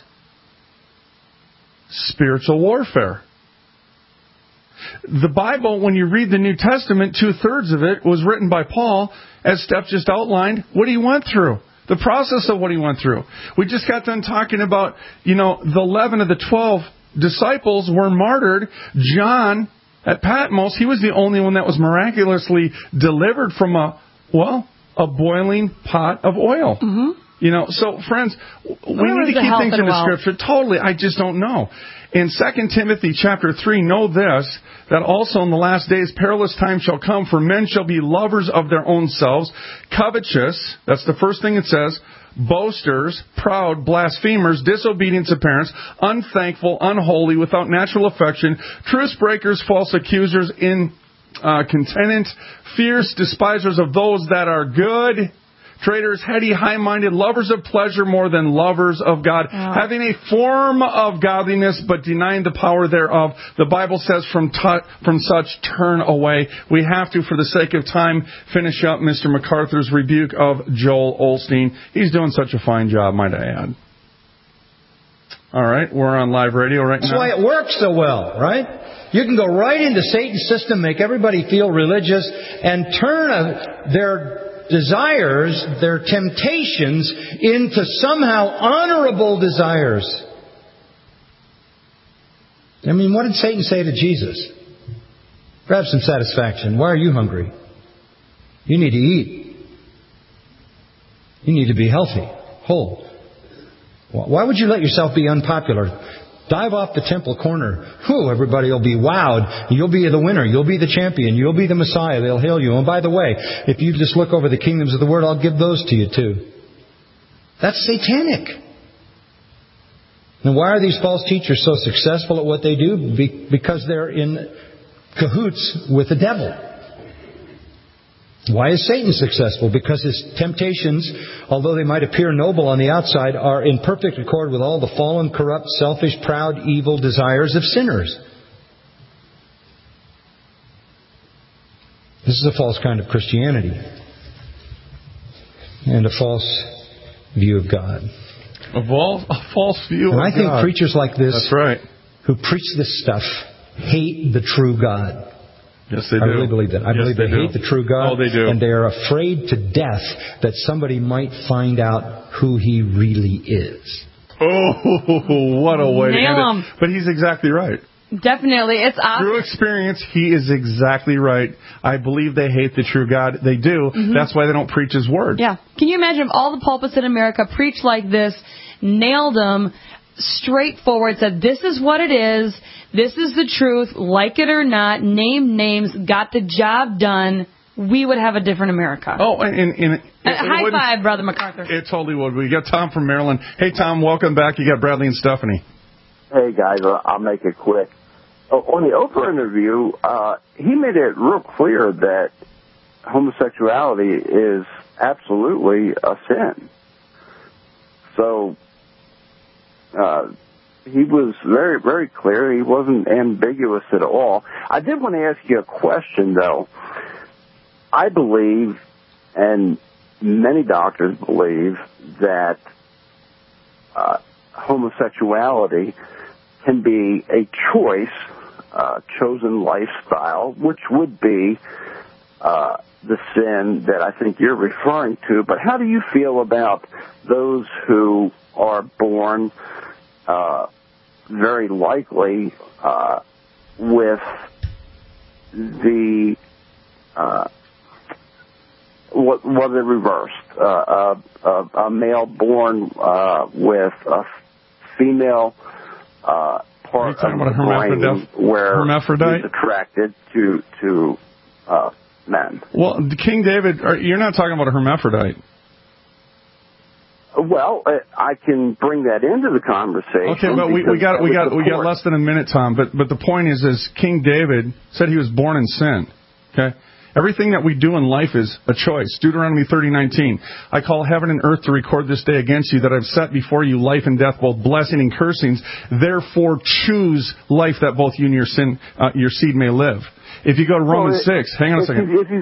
D: spiritual warfare. The Bible, when you read the New Testament, 2/3 of it was written by Paul, as Steph just outlined, what he went through. The process of what he went through. We just got done talking about, the 11 of the 12 disciples were martyred. John, at Patmos, he was the only one that was miraculously delivered from a boiling pot of oil. Mm-hmm. So friends, we need to keep things in the Scripture. Totally, I just don't know. In 2 Timothy chapter 3, know this, that also in the last days perilous times shall come, for men shall be lovers of their own selves, covetous, that's the first thing it says, boasters, proud, blasphemers, disobedient to parents, unthankful, unholy, without natural affection, truce breakers, false accusers, incontinent, fierce, despisers of those that are good, traitors, heady, high-minded, lovers of pleasure more than lovers of God, having a form of godliness but denying the power thereof. The Bible says from such turn away. We have to, for the sake of time, finish up Mr. MacArthur's rebuke of Joel Osteen. He's doing such a fine job, might I add. All right, we're on live radio right now.
N: That's why it works so well, right? You can go right into Satan's system, make everybody feel religious, and turn their desires, their temptations, into somehow honorable desires. I mean, what did Satan say to Jesus? Grab some satisfaction. Why are you hungry? You need to eat. You need to be healthy, whole. Why would you let yourself be unpopular? Dive off the temple corner. Everybody will be wowed. You'll be the winner. You'll be the champion. You'll be the Messiah. They'll hail you. And by the way, if you just look over the kingdoms of the world, I'll give those to you too. That's satanic. And why are these false teachers so successful at what they do? Because they're in cahoots with the devil. Why is Satan successful? Because his temptations, although they might appear noble on the outside, are in perfect accord with all the fallen, corrupt, selfish, proud, evil desires of sinners. This is a false kind of Christianity and a false view of God.
D: A false view of God.
N: And I think preachers like this,
D: that's right,
N: who preach this stuff, hate the true God.
D: Yes, they do.
N: I really believe that. I believe they hate the true God.
D: Oh, they do.
N: And they are afraid to death that somebody might find out who He really is.
D: Oh, what a way to end it. But he's exactly right.
F: Definitely. It's awesome.
D: Through experience, he is exactly right. I believe they hate the true God. They do. Mm-hmm. That's why they don't preach His word.
F: Yeah. Can you imagine if all the pulpits in America preached like this, nailed them, straightforward, said this is what it is, this is the truth, like it or not, named names, got the job done, we would have a different America.
D: Oh, and
F: high five, Brother MacArthur.
D: It totally would. We got Tom from Maryland. Hey, Tom, welcome back. You got Bradley and Stephanie.
R: Hey, guys, I'll make it quick. On the Oprah interview, he made it real clear that homosexuality is absolutely a sin. So he was very, very clear. He wasn't ambiguous at all. I did want to ask you a question, though. I believe, and many doctors believe that homosexuality can be a choice, chosen lifestyle, which would be the sin that I think you're referring to. But how do you feel about those who are born very likely with the what they reversed, a male born with a female part of the brain where he's attracted to men?
D: Well, King David, you're not talking about a hermaphrodite.
R: Well, I can bring that into the conversation.
D: Okay, but we got less than a minute, Tom. But the point is King David said he was born in sin. Okay, everything that we do in life is a choice. Deuteronomy 30:19. I call heaven and earth to record this day against you that I've set before you life and death, both blessing and cursings. Therefore, choose life that both you and your seed may live. If you go to Romans 6, hang on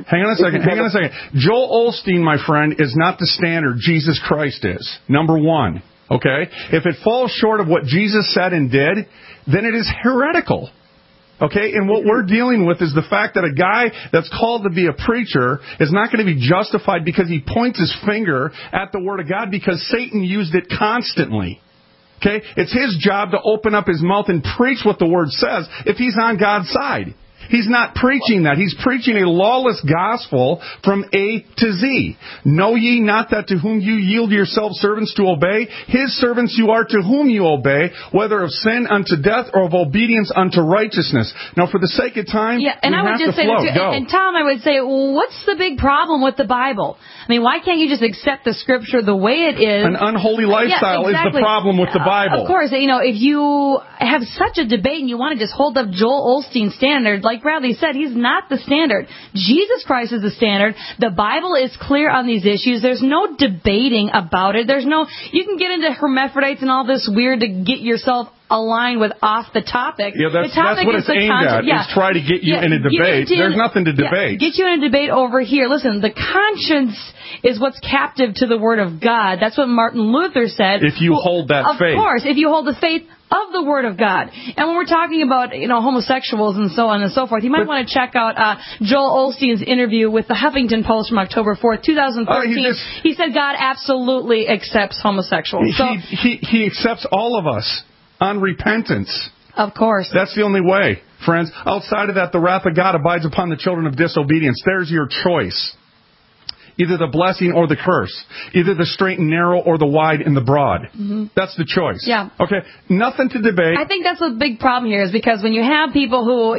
D: a second. Joel Osteen, my friend, is not the standard. Jesus Christ is. Number one. Okay? If it falls short of what Jesus said and did, then it is heretical. Okay? And what we're dealing with is the fact that a guy that's called to be a preacher is not going to be justified because he points his finger at the Word of God because Satan used it constantly. Okay? It's his job to open up his mouth and preach what the Word says if he's on God's side. He's not preaching that. He's preaching a lawless gospel from A to Z. Know ye not that to whom you yield yourselves servants to obey? His servants you are to whom you obey, whether of sin unto death or of obedience unto righteousness. Now, for the sake of time,
F: and I would just say, and Tom, I would say, what's the big problem with the Bible? I mean, why can't you just accept the Scripture the way it is?
D: An unholy lifestyle is the problem with the Bible.
F: Of course, if you have such a debate and you want to just hold up Joel Osteen's standard, like Bradley said, he's not the standard. Jesus Christ is the standard. The Bible is clear on these issues. There's no debating about it. You can get into hermaphrodites and all this weird to get yourself aligned with off the topic.
D: Yeah, that's what it's aimed at, is try to get you in a debate. There's nothing to debate.
F: Get you in a debate over here. Listen, the conscience is what's captive to the Word of God. That's what Martin Luther said.
D: If you hold that faith.
F: Of course, if you hold the faith of the Word of God. And when we're talking about, homosexuals and so on and so forth, you might want to check out Joel Osteen's interview with the Huffington Post from October 4th, 2013. He said God absolutely accepts homosexuals.
D: He accepts all of us on repentance.
F: Of course.
D: That's the only way, friends. Outside of that, the wrath of God abides upon the children of disobedience. There's your choice. Either the blessing or the curse. Either the straight and narrow or the wide and the broad. Mm-hmm. That's the choice.
F: Yeah.
D: Okay. Nothing to debate.
F: I think that's the big problem here is because when you have people who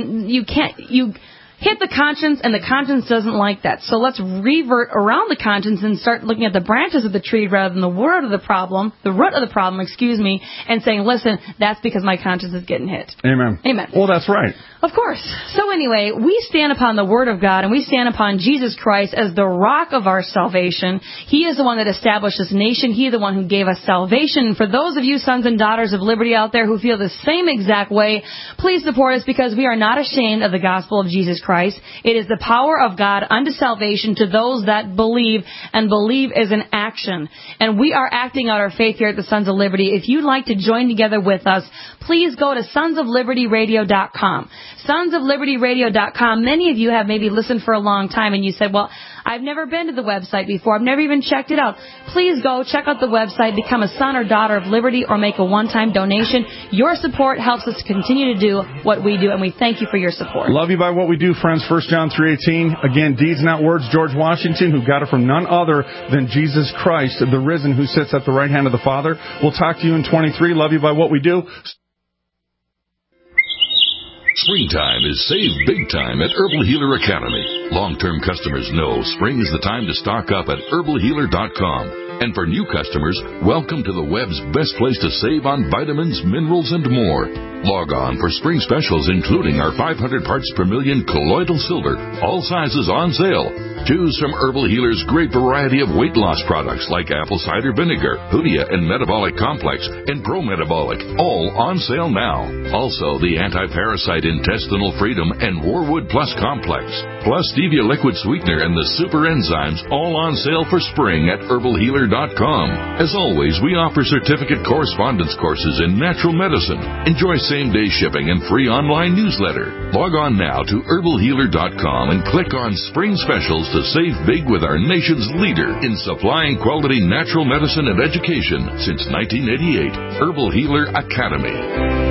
F: you hit the conscience, and the conscience doesn't like that. So let's revert around the conscience and start looking at the branches of the tree rather than the root of the problem, and saying, listen, that's because my conscience is getting hit.
D: Amen.
F: Amen.
D: Well, that's right.
F: Of course. So anyway, we stand upon the Word of God, and we stand upon Jesus Christ as the rock of our salvation. He is the one that established this nation. He is the one who gave us salvation. And for those of you sons and daughters of liberty out there who feel the same exact way, please support us because we are not ashamed of the gospel of Jesus Christ. It is the power of God unto salvation to those that believe, and believe is an action. And we are acting out our faith here at the Sons of Liberty. If you'd like to join together with us, please go to sonsoflibertyradio.com. Sonsoflibertyradio.com. Many of you have maybe listened for a long time and you said, well, I've never been to the website before. I've never even checked it out. Please go, check out the website, become a son or daughter of Liberty, or make a one-time donation. Your support helps us to continue to do what we do, and we thank you for your support.
D: Love you by what we do, friends. 1 John 3:18. Again, deeds, not words. George Washington, who got it from none other than Jesus Christ, the risen, who sits at the right hand of the Father. We'll talk to you in 23. Love you by what we do.
S: Springtime is save big time at Herbal Healer Academy. Long-term customers know spring is the time to stock up at herbalhealer.com. And for new customers, welcome to the web's best place to save on vitamins, minerals, and more. Log on for spring specials, including our 500 parts per million colloidal silver All sizes on sale. Choose from Herbal Healer's great variety of weight loss products like apple cider vinegar, Hoodia and Metabolic Complex, and Pro Metabolic, all on sale now. Also, the Anti-Parasite Intestinal Freedom and Warwood Plus Complex, plus Stevia Liquid Sweetener and the Super Enzymes, all on sale for spring at herbalhealer.com. As always, we offer certificate correspondence courses in natural medicine. Enjoy same-day shipping and free online newsletter. Log on now to herbalhealer.com and click on Spring Specials to save big with our nation's leader in supplying quality natural medicine and education since 1988, Herbal Healer Academy.